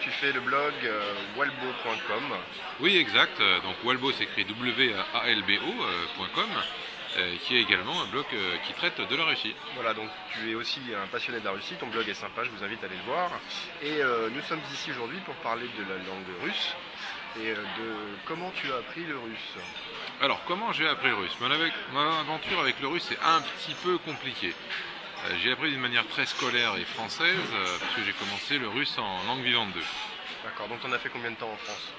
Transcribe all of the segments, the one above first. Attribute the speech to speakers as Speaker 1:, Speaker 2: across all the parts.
Speaker 1: tu fais le blog walbo.com.
Speaker 2: Oui, exact. Donc Walbo s'écrit walbo.com, qui est également un blog qui traite de la Russie.
Speaker 1: Voilà, donc tu es aussi un passionné de la Russie, ton blog est sympa, je vous invite à aller le voir. Et nous sommes ici aujourd'hui pour parler de la langue russe et de comment tu as appris le russe.
Speaker 2: Alors, comment j'ai appris le russe? Mon aventure avec le russe est un petit peu compliquée. J'ai appris d'une manière très scolaire et française, puisque j'ai commencé le russe en langue vivante 2.
Speaker 1: D'accord, donc t'en as fait combien de temps en France?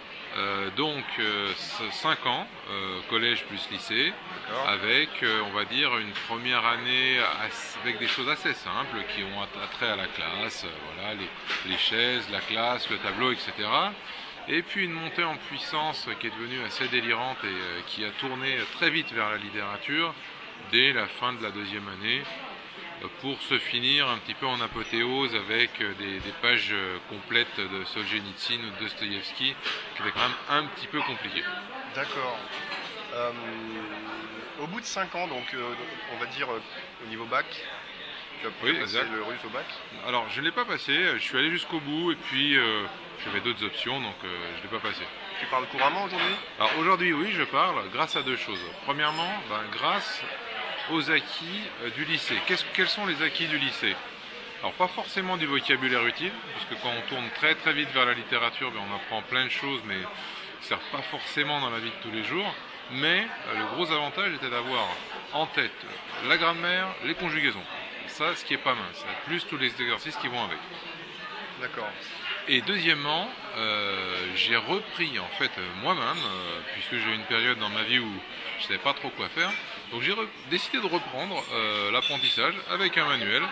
Speaker 2: 5 ans, collège plus lycée, avec, on va dire, une première année avec des choses assez simples qui ont attrait à la classe, voilà, les chaises, la classe, le tableau, etc. Et puis une montée en puissance qui est devenue assez délirante et qui a tourné très vite vers la littérature dès la fin de la deuxième année, pour se finir un petit peu en apothéose avec des pages complètes de Solzhenitsyn ou de Dostoïevski, qui était quand même un petit peu compliqué.
Speaker 1: D'accord. Au bout de 5 ans, donc on va dire au niveau bac, tu as pu passer le russe au bac?
Speaker 2: Alors je ne l'ai pas passé, je suis allé jusqu'au bout et puis j'avais d'autres options, donc je ne l'ai pas passé.
Speaker 1: Tu parles couramment aujourd'hui?
Speaker 2: Alors aujourd'hui oui, je parle grâce à deux choses. Premièrement, grâce aux acquis du lycée. Quels sont les acquis du lycée? Alors pas forcément du vocabulaire utile, puisque quand on tourne très très vite vers la littérature, on apprend plein de choses, mais qui ne servent pas forcément dans la vie de tous les jours. Mais le gros avantage était d'avoir en tête la grammaire, les conjugaisons. Ça, ce qui est pas mince, plus tous les exercices qui vont avec.
Speaker 1: D'accord.
Speaker 2: Et deuxièmement, j'ai repris en fait moi-même, puisque j'ai eu une période dans ma vie où je ne savais pas trop quoi faire. Donc j'ai décidé de reprendre l'apprentissage avec un manuel.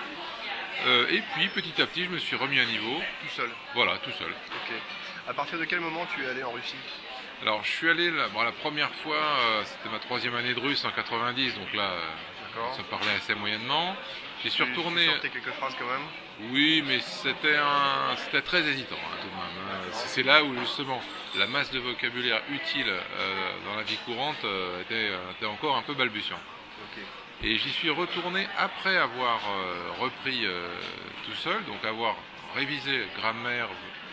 Speaker 2: Et puis petit à petit, je me suis remis à niveau.
Speaker 1: Tout seul?
Speaker 2: Voilà, tout seul.
Speaker 1: Ok. À partir de quel moment tu es allé en Russie?
Speaker 2: Alors je suis allé, la première fois, c'était ma 3e année de russe en 90, donc là, ça parlait assez moyennement. J'y suis retourné.
Speaker 1: Tu sortais quelques phrases quand même?
Speaker 2: Oui, mais c'était très hésitant tout de même. C'est là où justement la masse de vocabulaire utile dans la vie courante était encore un peu balbutiante.
Speaker 1: Okay.
Speaker 2: Et j'y suis retourné après avoir repris tout seul, donc avoir révisé grammaire,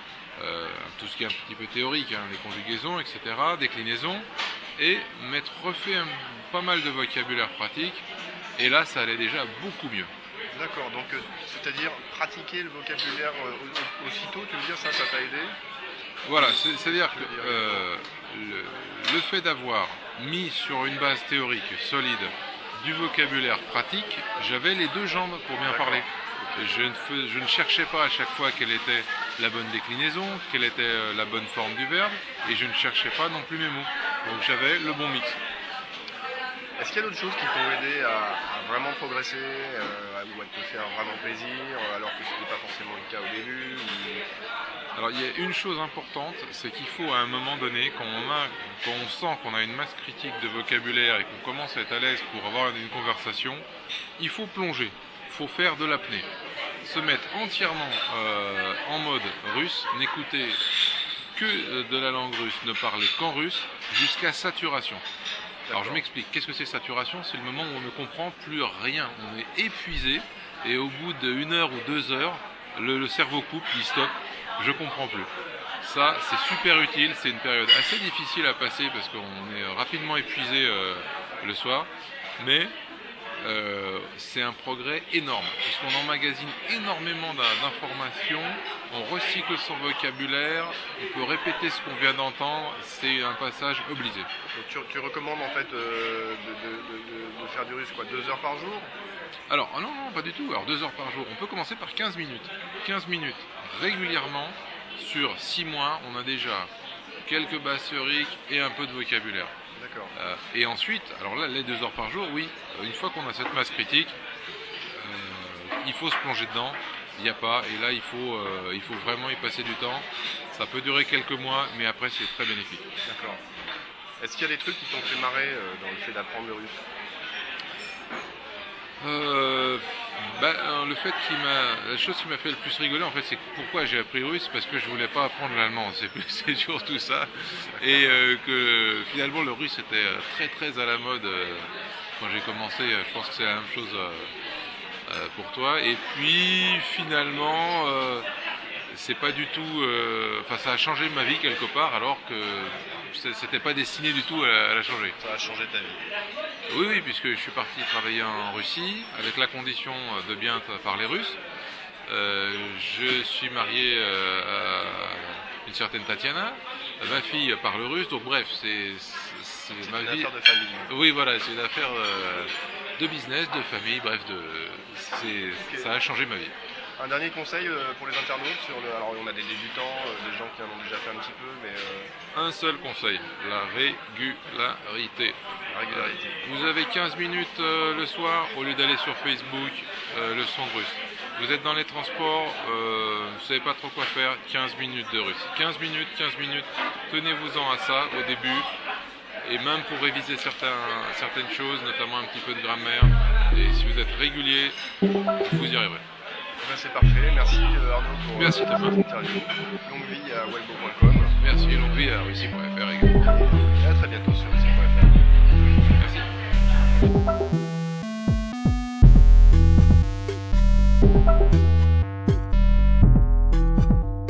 Speaker 2: tout ce qui est un petit peu théorique, les conjugaisons, etc., déclinaisons, et m'être refait pas mal de vocabulaire pratique. Et là, ça allait déjà beaucoup mieux.
Speaker 1: D'accord, donc c'est-à-dire pratiquer le vocabulaire aussitôt, tu veux dire ça t'a aidé?
Speaker 2: Voilà, c'est-à-dire que le fait d'avoir mis sur une base théorique solide du vocabulaire pratique, j'avais les deux jambes pour bien parler. Je ne cherchais pas à chaque fois quelle était la bonne déclinaison, quelle était la bonne forme du verbe, et je ne cherchais pas non plus mes mots. Donc j'avais le bon mix.
Speaker 1: Est-ce qu'il y a d'autres choses qui t'ont aidé à vraiment progresser ou à te faire vraiment plaisir alors que ce n'était pas forcément le cas au début
Speaker 2: Alors il y a une chose importante, c'est qu'il faut à un moment donné, quand on sent qu'on a une masse critique de vocabulaire et qu'on commence à être à l'aise pour avoir une conversation, il faut plonger, il faut faire de l'apnée. Se mettre entièrement en mode russe, n'écouter que de la langue russe, ne parler qu'en russe, jusqu'à saturation. Alors je m'explique, qu'est-ce que c'est saturation? C'est le moment où on ne comprend plus rien, on est épuisé et au bout d'1 heure ou 2 heures, le cerveau coupe, il stoppe, je comprends plus. Ça c'est super utile, c'est une période assez difficile à passer parce qu'on est rapidement épuisé le soir, mais c'est un progrès énorme, puisqu'on emmagasine énormément d'informations, on recycle son vocabulaire, on peut répéter ce qu'on vient d'entendre, c'est un passage obligé.
Speaker 1: Donc tu recommandes en fait de faire du russe 2 heures par jour?
Speaker 2: Alors non, pas du tout, alors 2 heures par jour, on peut commencer par 15 minutes. 15 minutes régulièrement, sur 6 mois, on a déjà quelques bases théoriques et un peu de vocabulaire.
Speaker 1: D'accord.
Speaker 2: Et ensuite, alors là, les 2 heures par jour, oui, une fois qu'on a cette masse critique, il faut se plonger dedans, il n'y a pas, et là il faut vraiment y passer du temps. Ça peut durer quelques mois, mais après c'est très bénéfique.
Speaker 1: D'accord. Est-ce qu'il y a des trucs qui t'ont fait marrer dans le fait d'apprendre le russe?
Speaker 2: La chose qui m'a fait le plus rigoler en fait, c'est pourquoi j'ai appris russe, parce que je voulais pas apprendre l'allemand, c'est surtout ça, et que finalement le russe était très très à la mode quand j'ai commencé. Je pense que c'est la même chose pour toi, et puis finalement c'est pas du tout. Enfin, ça a changé ma vie quelque part, alors que c'était pas destiné du tout à la changer.
Speaker 1: Ça a changé ta vie.
Speaker 2: Oui, oui, puisque je suis parti travailler en Russie avec la condition de bien parler russe. Je suis marié à une certaine Tatiana. Ma fille parle russe, donc bref, c'est ma vie.
Speaker 1: C'est une affaire de famille.
Speaker 2: Oui, voilà, c'est une affaire de business, de famille, bref, ça a changé ma vie.
Speaker 1: Un dernier conseil pour les internautes sur le. Alors on a des débutants, des gens qui en ont déjà fait un petit peu, mais
Speaker 2: Un seul conseil, la régularité.
Speaker 1: la régularité.
Speaker 2: Vous avez 15 minutes le soir au lieu d'aller sur Facebook, leçon de russe. Vous êtes dans les transports, vous ne savez pas trop quoi faire, 15 minutes de russe. 15 minutes, tenez-vous-en à ça au début. Et même pour réviser certaines choses, notamment un petit peu de grammaire. Et si vous êtes régulier, vous y arriverez.
Speaker 1: Ben, c'est parfait, merci Arnaud pour
Speaker 2: Merci, Thomas.
Speaker 1: cette interview. Longue vie à welbo.com.
Speaker 2: Merci, longue vie à russie.fr.
Speaker 1: Et à très bientôt sur russie.fr.
Speaker 2: Merci.